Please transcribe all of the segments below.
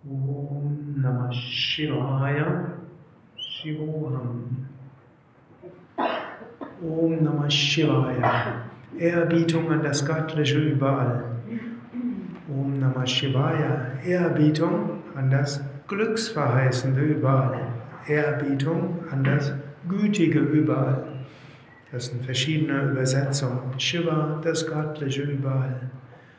Om Namah Shivaya, Shivoham. Om Namah Shivaya, Ehrerbietung an das Göttliche überall. Om Namah Shivaya, Ehrerbietung an das Glücksverheißende überall. Ehrerbietung an das Gütige überall. Das sind verschiedene Übersetzungen. Shiva, das Göttliche überall.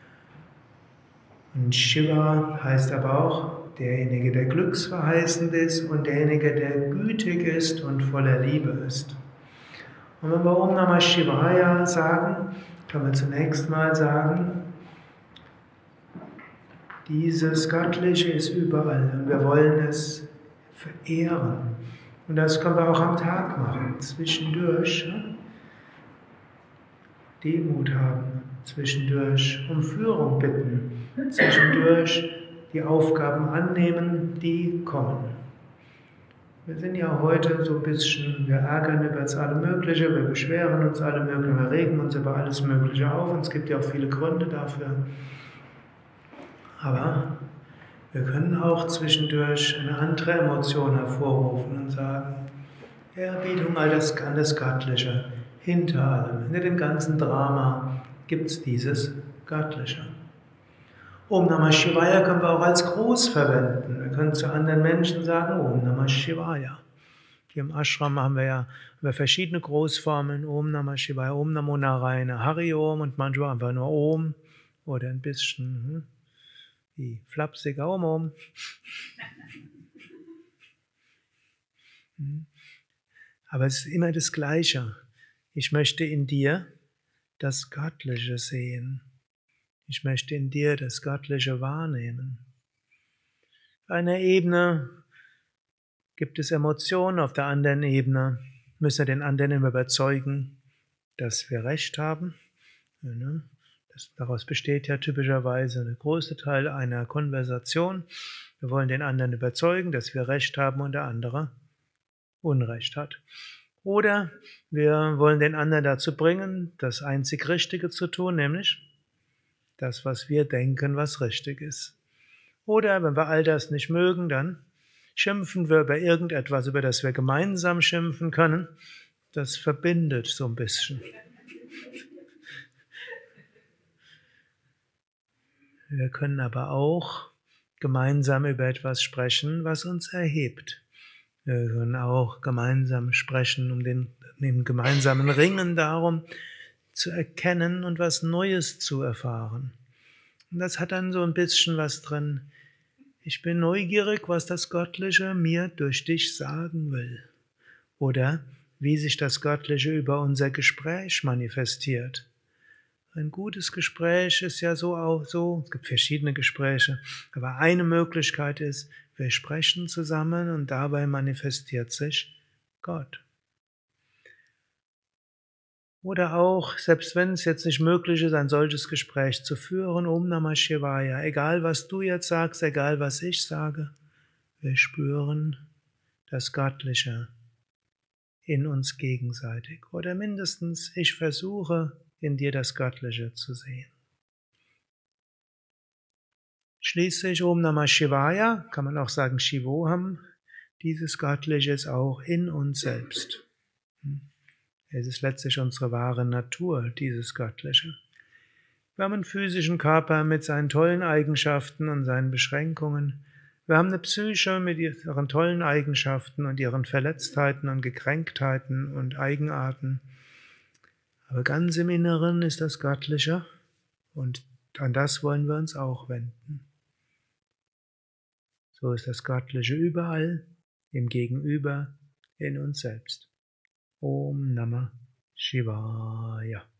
Und Shiva heißt aber auch derjenige, der glücksverheißend ist und derjenige, der gütig ist und voller Liebe ist. Und wenn wir Om Namah Shivaya sagen, können wir zunächst mal sagen, dieses Göttliche ist überall und wir wollen es verehren. Und das können wir auch am Tag machen, zwischendurch. Demut haben, zwischendurch um Führung bitten, zwischendurch die Aufgaben annehmen, die kommen. Wir sind ja heute so ein bisschen, wir ärgern über das alle Mögliche, wir beschweren uns alle Mögliche, wir regen uns über alles Mögliche auf und es gibt ja auch viele Gründe dafür. Aber wir können auch zwischendurch eine andere Emotion hervorrufen und sagen, Ehrerbietung an das Göttliche. Hinter allem, hinter dem ganzen Drama gibt es dieses Göttliche. Om Namah Shivaya können wir auch als Gruß verwenden. Wir können zu anderen Menschen sagen, Om Namah Shivaya. Hier im Ashram haben wir verschiedene Großformeln. Om Namah Shivaya, Om Namo Narayana, Hari Om und manchmal einfach nur Om oder ein bisschen wie flapsiger Om Om. Aber es ist immer das Gleiche. Ich möchte in dir das Göttliche sehen. Ich möchte in dir das Göttliche wahrnehmen. Auf einer Ebene gibt es Emotionen, auf der anderen Ebene müssen wir den anderen überzeugen, dass wir Recht haben. Daraus besteht ja typischerweise der größte Teil einer Konversation. Wir wollen den anderen überzeugen, dass wir Recht haben und der andere Unrecht hat. Oder wir wollen den anderen dazu bringen, das einzig Richtige zu tun, nämlich das, was wir denken, was richtig ist. Oder wenn wir all das nicht mögen, dann schimpfen wir über irgendetwas, über das wir gemeinsam schimpfen können. Das verbindet so ein bisschen. Wir können aber auch gemeinsam über etwas sprechen, was uns erhebt. Wir können auch gemeinsam sprechen, um den gemeinsamen Ringen darum zu erkennen und was Neues zu erfahren. Und das hat dann so ein bisschen was drin. Ich bin neugierig, was das Göttliche mir durch dich sagen will. Oder wie sich das Göttliche über unser Gespräch manifestiert. Ein gutes Gespräch ist ja so, es gibt verschiedene Gespräche, aber eine Möglichkeit ist, wir sprechen zusammen und dabei manifestiert sich Gott. Oder auch, selbst wenn es jetzt nicht möglich ist, ein solches Gespräch zu führen, Om Namah Shivaya, egal was du jetzt sagst, egal was ich sage, wir spüren das Göttliche in uns gegenseitig. Oder mindestens, ich versuche, in dir das Göttliche zu sehen. Schließlich Om Namah Shivaya, kann man auch sagen Shivoham, dieses Göttliche ist auch in uns selbst. Es ist letztlich unsere wahre Natur, dieses Göttliche. Wir haben einen physischen Körper mit seinen tollen Eigenschaften und seinen Beschränkungen. Wir haben eine Psyche mit ihren tollen Eigenschaften und ihren Verletztheiten und Gekränktheiten und Eigenarten. Aber ganz im Inneren ist das Göttliche und an das wollen wir uns auch wenden. So ist das Göttliche überall, im Gegenüber, in uns selbst. Om Namah Shivaya.